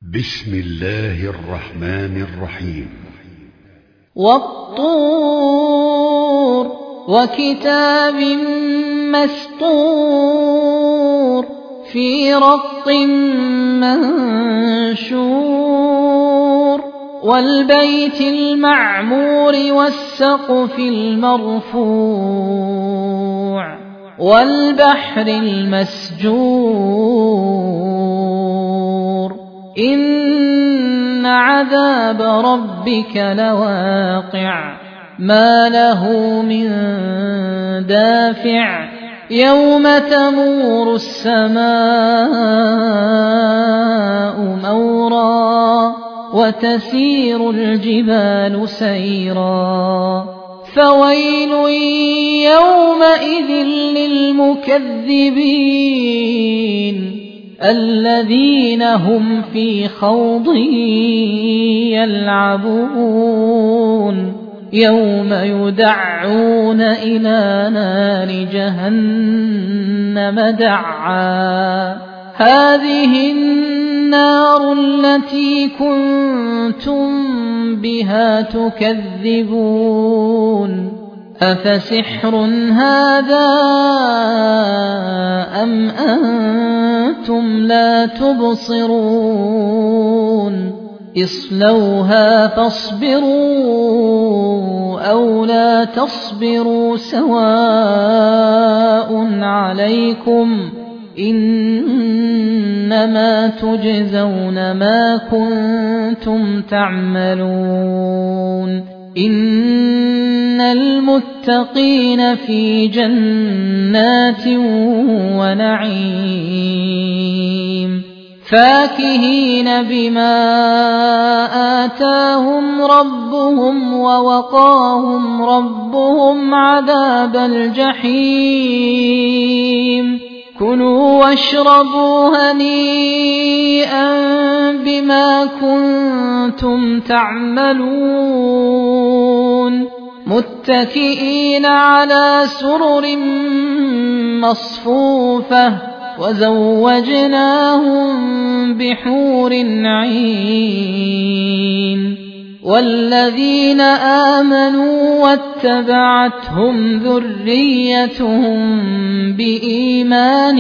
بسم الله الرحمن الرحيم. والطور وكتاب مسطور في رق منشور والبيت المعمور والسقف المرفوع والبحر المسجور إن عذاب ربك لواقع ما له من دافع يوم تمور السماء مورا وتسير الجبال سيرا فويل يومئذ للمكذبين الذين هم في خوض يلعبون يوم يدعون إلى نار جهنم دعا هذه النار التي كنتم بها تكذبون أفسحر هذا أم أنتم لا تبصرون اصلوها فاصبروا أو لا تصبروا سواء عليكم إنما تجزون ما كنتم تعملون إن المتقين في جنات ونعيم فاكهين بما آتاهم ربهم ووقاهم ربهم عذاب الجحيم كلوا واشربوا هنيئا بما كنتم تعملون متكئين على سرر مصفوفة وزوجناهم بحور عين والذين آمنوا واتبعتهم ذريتهم بإيمان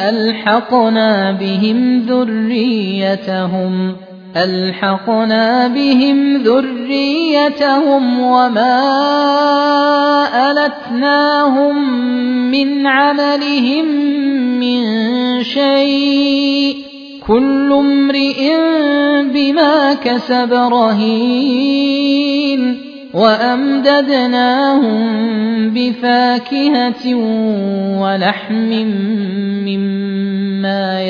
ألحقنا بهم ذريتهم وما ألتناهم من عملهم من شيء كل امرئ بما كسب رهين وأمددناهم بفاكهة ولحم مما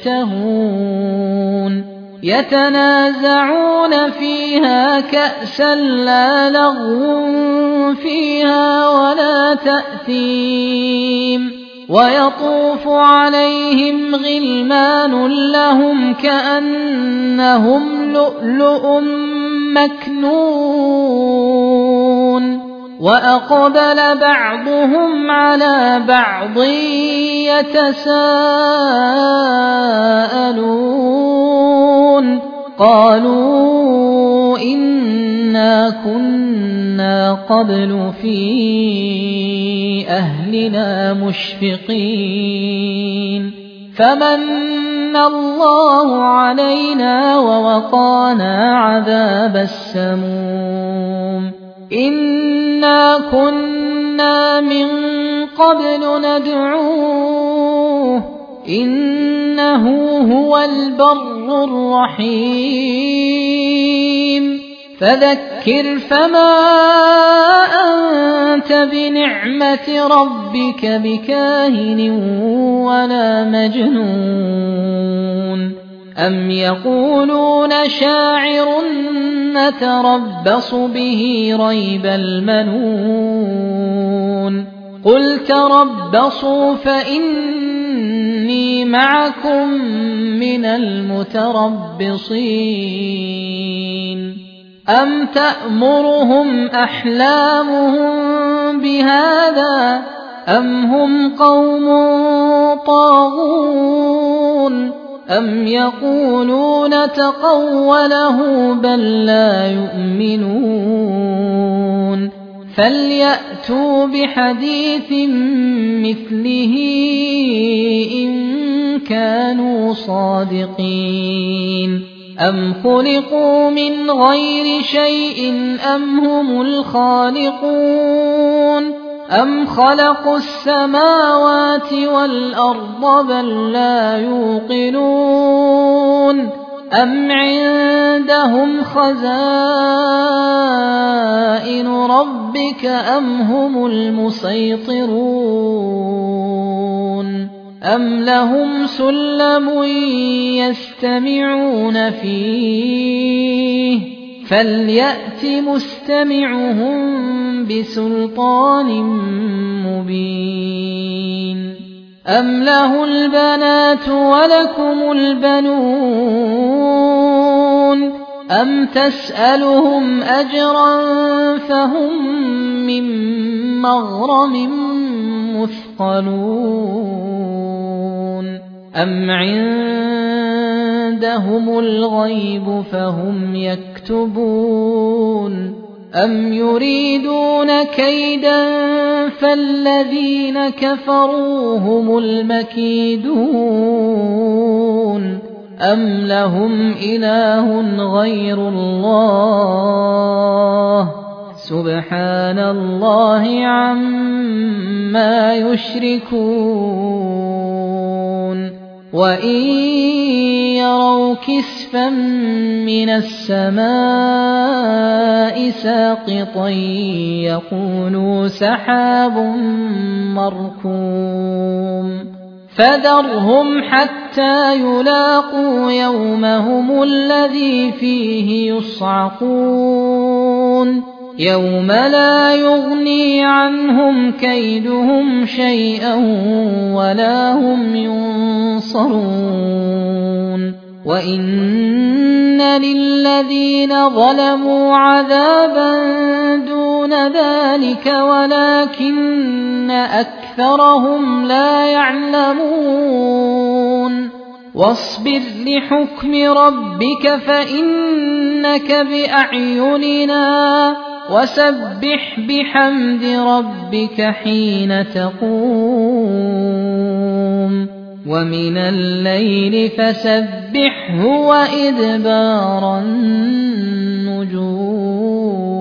يشتهون يتنازعون فيها كأسا لا لغو فيها ولا تأثيم ويطوف عليهم غلمان لهم كأنهم لؤلؤ مكنون وأقبل بعضهم على بعض يتساءلون قالوا إنا كنا قبل في أهلنا مشفقين فمن الله علينا ووقانا عذاب السموم إنا كنا من قبل ندعوه إنه هو البر الرحيم فذكر فما أنت بنعمة ربك بكاهن ولا مجنون أم يقولون شاعر نتربص به ريب المنون قل تربصوا فإني معكم من المتربصين أم تأمرهم أحلامهم بهذا أم هم قوم طاغون أَمْ يَقُولُونَ تَقَوَّلَهُ بَل لَّا يُؤْمِنُونَ فَلْيَأْتُوا بِحَدِيثٍ مِّثْلِهِ إِن كَانُوا صَادِقِينَ أَمْ خُلِقُوا مِنْ غَيْرِ شَيْءٍ أَمْ هُمُ الْخَالِقُونَ أَمْ خَلَقُوا السَّمَاوَاتِ وَالْأَرْضَ بَل لَّا يُوقِنُونَ أَمْ عِندَهُمْ خَزَائِنُ رَبِّكَ أَمْ هُمُ الْمُصَيْطِرُونَ أَمْ لَهُمْ سُلَّمٌ يَسْتَمِعُونَ فِيهِ فَلْيَأْتِ مُسْتَمِعُهُم بِسُلْطَانٍ مُّبِينٍ أَمْ لَهُ الْبَنَاتُ وَلَكُمُ الْبَنُونَ أَمْ تَسْأَلُهُمْ أَجْرًا فَهُم مِّن مَّغْرَمٍ مُّثْقَلُونَ أَمْ عِندَهُمُ الْغَيْبُ فَهُمْ يَكْتُبُونَ أَمْ يُرِيدُونَ كَيْدًا فَالَّذِينَ كَفَرُوا هُمُ الْمَكِيدُونَ أَمْ لَهُمْ إِلَٰهٌ غَيْرُ اللَّهِ سُبْحَانَ اللَّهِ عَمَّا يُشْرِكُونَ وَإِن يَرَوْا كِسْفًا مِّنَ السَّمَاءِ سَاقِطًا يَقُولُوا سَحَابٌ مَّرْكُومٌ فَذَرْهُمْ حَتَّىٰ يُلَاقُوا يَوْمَهُمُ الَّذِي فِيهِ يُصْعَقُونَ يَوْمَ لَا يُغْنِي عَنْهُمْ كَيْدُهُمْ شَيْئًا وَلَا هُمْ يُنصَرُونَ وَإِنَّ لِلَّذِينَ ظَلَمُوا عَذَابًا دُونَ ذَلِكَ وَلَكِنَّ أَكْثَرَهُمْ لَا يَعْلَمُونَ وَاصْبِرْ لِحُكْمِ رَبِّكَ فَإِنَّكَ بِأَعْيُنِنَا وَسَبِّحْ بِحَمْدِ رَبِّكَ حِينَ تَقُومُ وَمِنَ اللَّيْلِ فَسَبِّحْهُ وَإِدْبَارَ النُّجُومِ